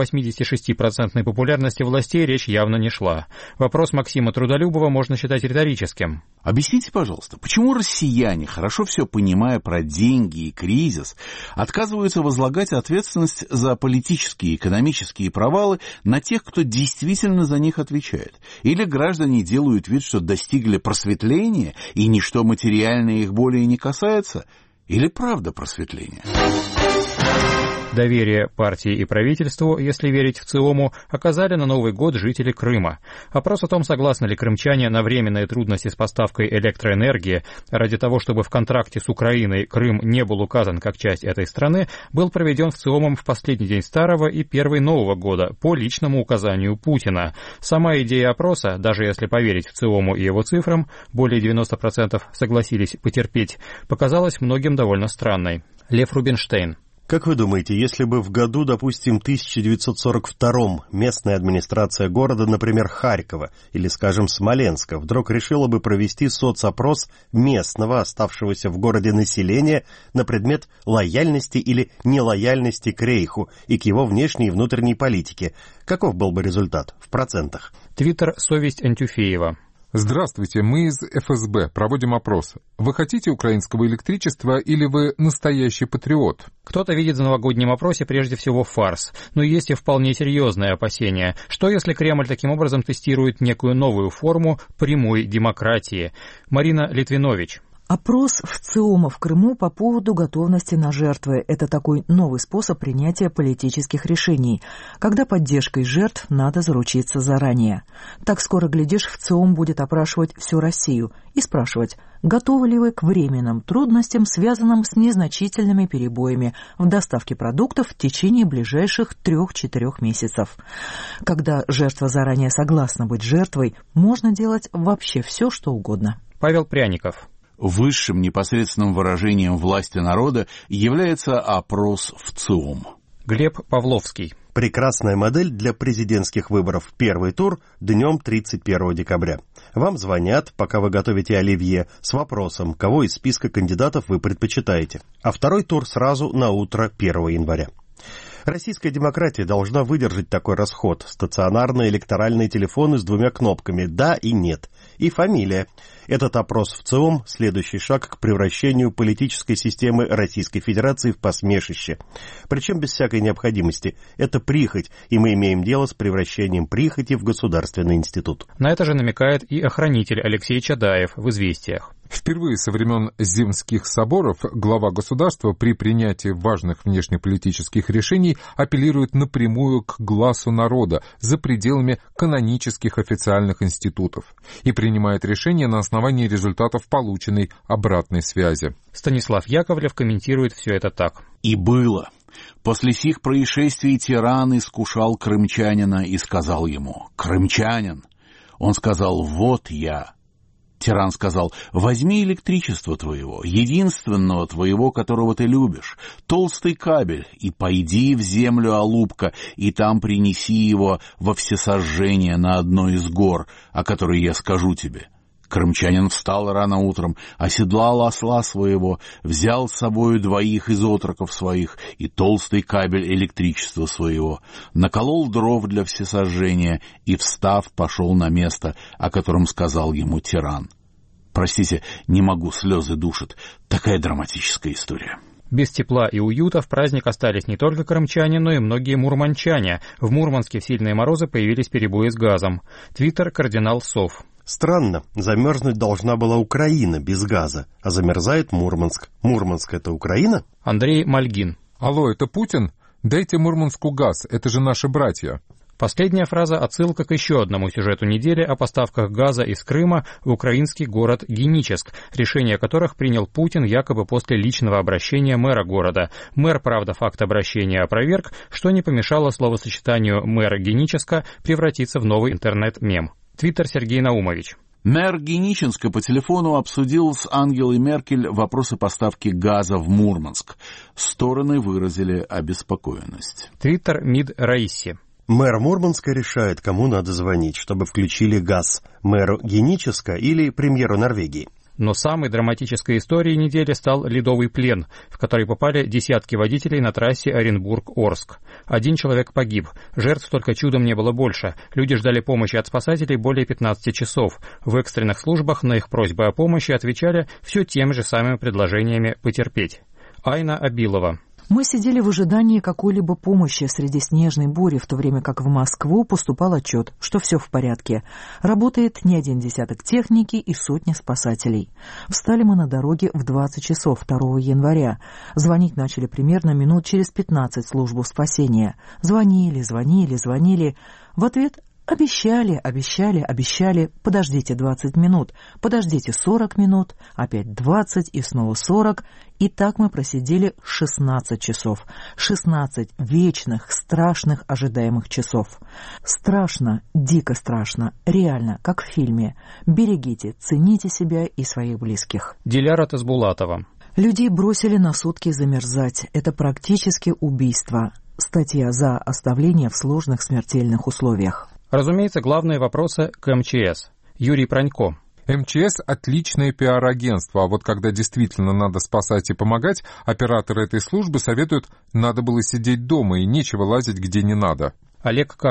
86% популярности властей речь явно не шла. Вопрос Максима Трудолюбова можно считать риторическим. Объясните, пожалуйста, почему россияне, хорошо все понимая про деньги и кризис, отказываются возлагать ответственность за политические и экономические провалы на тех, кто действительно за них отвечает? Или граждане делают вид, что достигли просветления, и ничто материальное их более не касается? Или правда просветление? Доверие партии и правительству, если верить в ЦИОМу, оказали на Новый год жители Крыма. Опрос о том, согласны ли крымчане на временные трудности с поставкой электроэнергии ради того, чтобы в контракте с Украиной Крым не был указан как часть этой страны, был проведен в ЦИОМом в последний день Старого и первый Нового года по личному указанию Путина. Сама идея опроса, даже если поверить в ЦИОМу и его цифрам, более 90% согласились потерпеть, показалась многим довольно странной. Лев Рубинштейн. Как вы думаете, если бы в году, допустим, 1942 местная администрация города, например, Харькова или, скажем, Смоленска, вдруг решила бы провести соцопрос местного, оставшегося в городе населения на предмет лояльности или нелояльности к Рейху и к его внешней и внутренней политике, каков был бы результат в процентах? Твиттер «Совесть Антюфеева». Здравствуйте, мы из ФСБ проводим опрос. Вы хотите украинского электричества или вы настоящий патриот? Кто-то видит в новогоднем опросе прежде всего фарс, но есть и вполне серьезные опасения. Что если Кремль таким образом тестирует некую новую форму прямой демократии? Марина Литвинович. Опрос ВЦИОМа в Крыму по поводу готовности на жертвы – это такой новый способ принятия политических решений, когда поддержкой жертв надо заручиться заранее. Так скоро, глядишь, ВЦИОМ будет опрашивать всю Россию и спрашивать, готовы ли вы к временным трудностям, связанным с незначительными перебоями в доставке продуктов в течение ближайших 3-4 месяцев. Когда жертва заранее согласна быть жертвой, можно делать вообще все, что угодно. Павел Пряников. Высшим непосредственным выражением власти народа является опрос ВЦИОМ. Глеб Павловский. Прекрасная модель для президентских выборов. Первый тур днем 31 декабря. Вам звонят, пока вы готовите оливье, с вопросом, кого из списка кандидатов вы предпочитаете. А второй тур сразу на утро 1 января. Российская демократия должна выдержать такой расход. Стационарные электоральные телефоны с 2 кнопками «да» и «нет». И фамилия. Этот опрос ВЦИОМ – следующий шаг к превращению политической системы Российской Федерации в посмешище. Причем без всякой необходимости. Это прихоть, и мы имеем дело с превращением прихоти в государственный институт. На это же намекает и охранитель Алексей Чадаев в «Известиях». Впервые со времен Земских соборов глава государства при принятии важных внешнеполитических решений апеллирует напрямую к гласу народа за пределами канонических официальных институтов и принимает решения на основании результатов полученной обратной связи. Станислав Яковлев комментирует все это так. «И было. После сих происшествий тиран искушал крымчанина и сказал ему: „Крымчанин“. Он сказал: „Вот я“. Тиран сказал: „Возьми электричество твоего, единственного твоего, которого ты любишь, толстый кабель, и пойди в землю Алупка, и там принеси его во всесожжение на одной из гор, о которой я скажу тебе“. Крымчанин встал рано утром, оседлал осла своего, взял с собою 2 из отроков своих и толстый кабель электричества своего, наколол дров для всесожжения и, встав, пошел на место, о котором сказал ему тиран. Простите, не могу, слезы душат. Такая драматическая история». Без тепла и уюта в праздник остались не только крымчане, но и многие мурманчане. В Мурманске в сильные морозы появились перебои с газом. Твиттер кардинал Сов. Странно, замерзнуть должна была Украина без газа, а замерзает Мурманск. Мурманск — это Украина? Андрей Мальгин. Алло, это Путин? Дайте Мурманску газ, это же наши братья. Последняя фраза — отсылка к еще одному сюжету недели о поставках газа из Крыма в украинский город Геническ, решение которых принял Путин якобы после личного обращения мэра города. Мэр, правда, факт обращения опроверг, что не помешало словосочетанию «мэр Геническа» превратиться в новый интернет-мем. Твиттер Сергей Наумович. Мэр Геническа по телефону обсудил с Ангелой Меркель вопросы поставки газа в Мурманск. Стороны выразили обеспокоенность. Твиттер МИД Раиси. Мэр Мурманска решает, кому надо звонить, чтобы включили газ. Мэру Геническа или премьеру Норвегии. Но самой драматической историей недели стал ледовый плен, в который попали десятки водителей на трассе Оренбург-Орск. 1 человек погиб, жертв только чудом не было больше. Люди ждали помощи от спасателей более 15 часов. В экстренных службах на их просьбы о помощи отвечали все теми же самыми предложениями потерпеть. Айна Абилова. Мы сидели в ожидании какой-либо помощи среди снежной бури, в то время как в Москву поступал отчет, что все в порядке. Работает не 1 десяток техники и сотни спасателей. Встали мы на дороге в 20 часов 2 января. Звонить начали примерно минут через 15 в службу спасения. Звонили. В ответ обещали, подождите 20 минут, подождите 40 минут, опять 20 и снова 40. И так мы просидели 16 часов. 16 вечных, страшных, ожидаемых часов. Страшно, дико страшно, реально, как в фильме. Берегите, цените себя и своих близких. Диляра Тасбулатова. Людей бросили на сутки замерзать. Это практически убийство. Статья за оставление в сложных смертельных условиях. Разумеется, главные вопросы к МЧС. Юрий Пронько. МЧС – отличное пиар-агентство, а вот когда действительно надо спасать и помогать, операторы этой службы советуют: надо было сидеть дома и нечего лазить где не надо. Олег Кашин.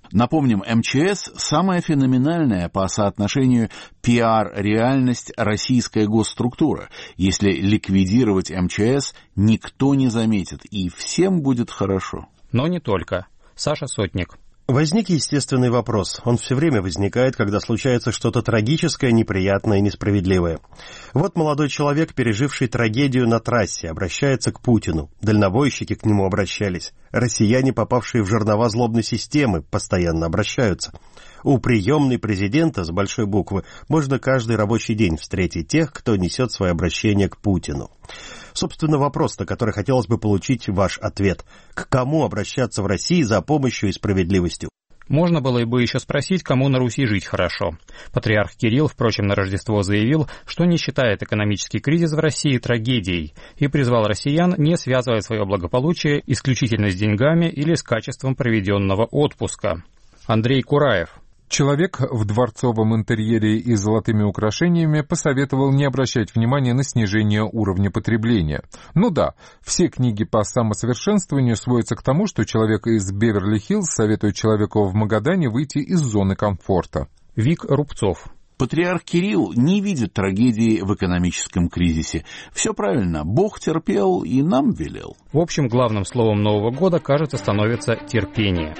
Напомним, МЧС – самая феноменальная по соотношению пиар-реальность российская госструктура. Если ликвидировать МЧС, никто не заметит, и всем будет хорошо. Но не только. Саша Сотник. Возник естественный вопрос. Он все время возникает, когда случается что-то трагическое, неприятное и несправедливое. Вот молодой человек, переживший трагедию на трассе, обращается к Путину. Дальнобойщики к нему обращались. Россияне, попавшие в жернова злобной системы, постоянно обращаются. У приемной президента с большой буквы можно каждый рабочий день встретить тех, кто несет свое обращение к Путину. Собственно, вопрос, на который хотелось бы получить ваш ответ. К кому обращаться в России за помощью и справедливостью? Можно было бы еще спросить, кому на Руси жить хорошо. Патриарх Кирилл, впрочем, на Рождество заявил, что не считает экономический кризис в России трагедией и призвал россиян не связывать свое благополучие исключительно с деньгами или с качеством проведенного отпуска. Андрей Кураев. Человек в дворцовом интерьере и золотыми украшениями посоветовал не обращать внимания на снижение уровня потребления. Ну да, все книги по самосовершенствованию сводятся к тому, что человек из Беверли-Хиллз советует человеку в Магадане выйти из зоны комфорта. Вик Рубцов. Патриарх Кирилл не видит трагедии в экономическом кризисе. Все правильно, Бог терпел и нам велел. В общем, главным словом Нового года, кажется, становится терпение.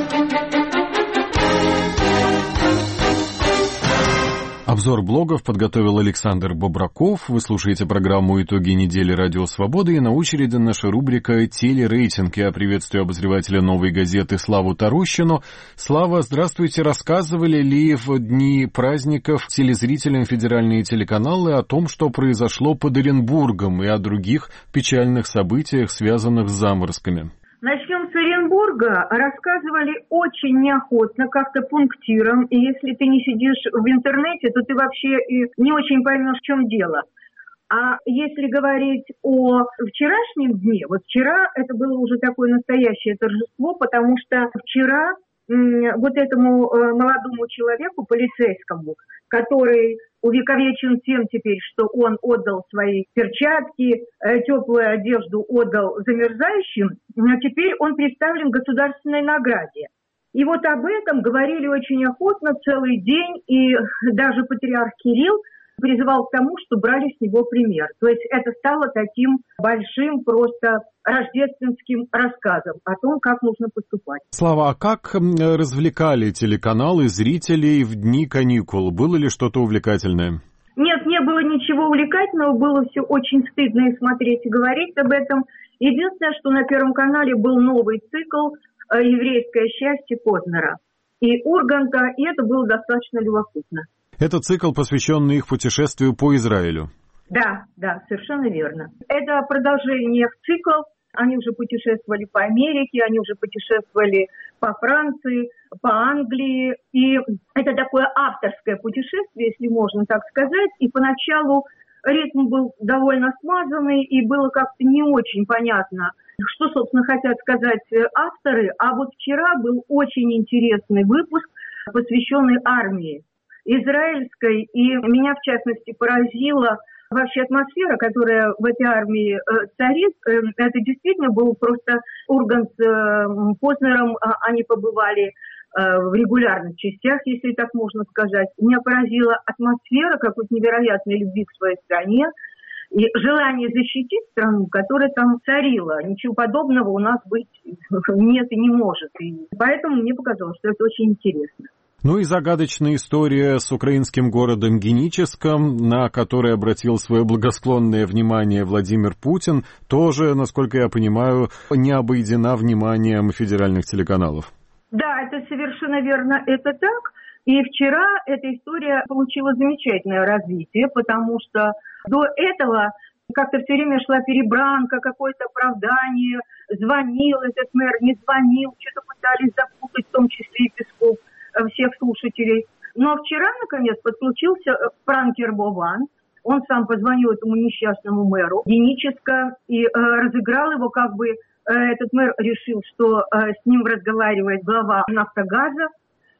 Обзор блогов подготовил Александр Бобраков. Вы слушаете программу «Итоги недели. Радио Свобода». И на очереди наша рубрика «Телерейтинг». Я приветствую обозревателя «Новой газеты» Славу Тарущину. Слава, здравствуйте. Рассказывали ли в дни праздников телезрителям федеральные телеканалы о том, что произошло под Оренбургом, и о других печальных событиях, связанных с заморозками? Начнем с Оренбурга. Рассказывали очень неохотно, как-то пунктиром. И если ты не сидишь в интернете, то ты вообще и не очень поймешь, в чем дело. А если говорить о вчерашнем дне, вот вчера это было уже такое настоящее торжество, потому что вчера вот этому молодому человеку, полицейскому, который увековечен тем теперь, что он отдал свои перчатки, теплую одежду отдал замерзающим, но теперь он представлен государственной награде. И вот об этом говорили очень охотно целый день, и даже патриарх Кирилл призывал к тому, что брали с него пример. То есть это стало таким большим просто рождественским рассказом о том, как нужно поступать. Слава, а как развлекали телеканалы зрителей в дни каникул? Было ли что-то увлекательное? Нет, не было ничего увлекательного, было все очень стыдно и смотреть, и говорить об этом. Единственное, что на Первом канале был новый цикл «Еврейское счастье» Познера и Урганта, и это было достаточно любопытно. Это цикл, посвященный их путешествию по Израилю. Да, совершенно верно. Это продолжение цикла. Они уже путешествовали по Америке, они уже путешествовали по Франции, по Англии. И это такое авторское путешествие, если можно так сказать. И поначалу ритм был довольно смазанный, и было как-то не очень понятно, что, собственно, хотят сказать авторы. А вот вчера был очень интересный выпуск, посвященный армии израильской, и меня, в частности, поразила вообще атмосфера, которая в этой армии царит. Это действительно был просто Ургант с Познером, они побывали в регулярных частях, если так можно сказать. Меня поразила атмосфера какой-то невероятной любви к своей стране и желание защитить страну, которая там царила. Ничего подобного у нас быть нет и не может. И поэтому мне показалось, что это очень интересно. Ну и загадочная история с украинским городом Геническом, на который обратил свое благосклонное внимание Владимир Путин, тоже, насколько я понимаю, не обойдена вниманием федеральных телеканалов. Да, это совершенно верно, это так. И вчера эта история получила замечательное развитие, потому что до этого как-то все время шла перебранка, какое-то оправдание, звонил этот мэр, не звонил, что-то пытались запутать, в том числе и Песков, всех слушателей. Но вчера, наконец, подключился пранкер Вован. Он сам позвонил этому несчастному мэру Геническа и разыграл его, как бы этот мэр решил, что с ним разговаривает глава «Нафтогаза».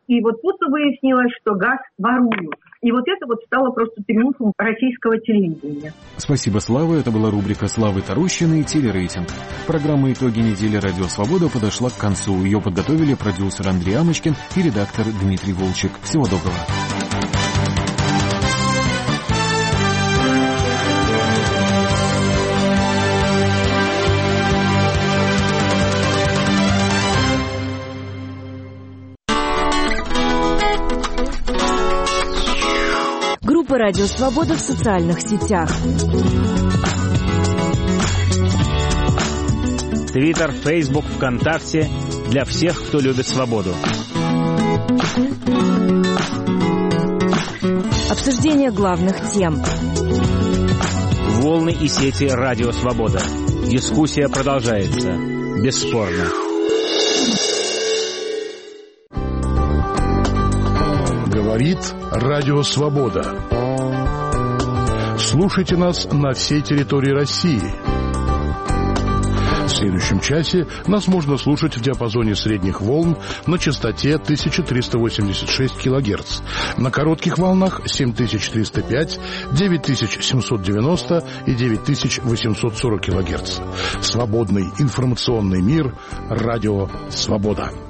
И вот тут выяснилось, что газ воруют. И вот это вот стало просто триумфом российского телевидения. Спасибо, Слава. Это была рубрика Славы Тарущиной «Телерейтинг». Программа «Итоги недели. Радио Свобода» подошла к концу. Ее подготовили продюсер Андрей Амочкин и редактор Дмитрий Волчек. Всего доброго. Группа «Радио Свобода» в социальных сетях. Твиттер, Фейсбук, ВКонтакте. Для всех, кто любит свободу. Обсуждение главных тем. Волны и сети «Радио Свобода». Дискуссия продолжается. Бесспорно. Говорит Радио Свобода. Слушайте нас на всей территории России. В следующем часе нас можно слушать в диапазоне средних волн на частоте 1386 кГц, на коротких волнах 7305, 9790 и 9840 кГц. Свободный информационный мир. Радио Свобода.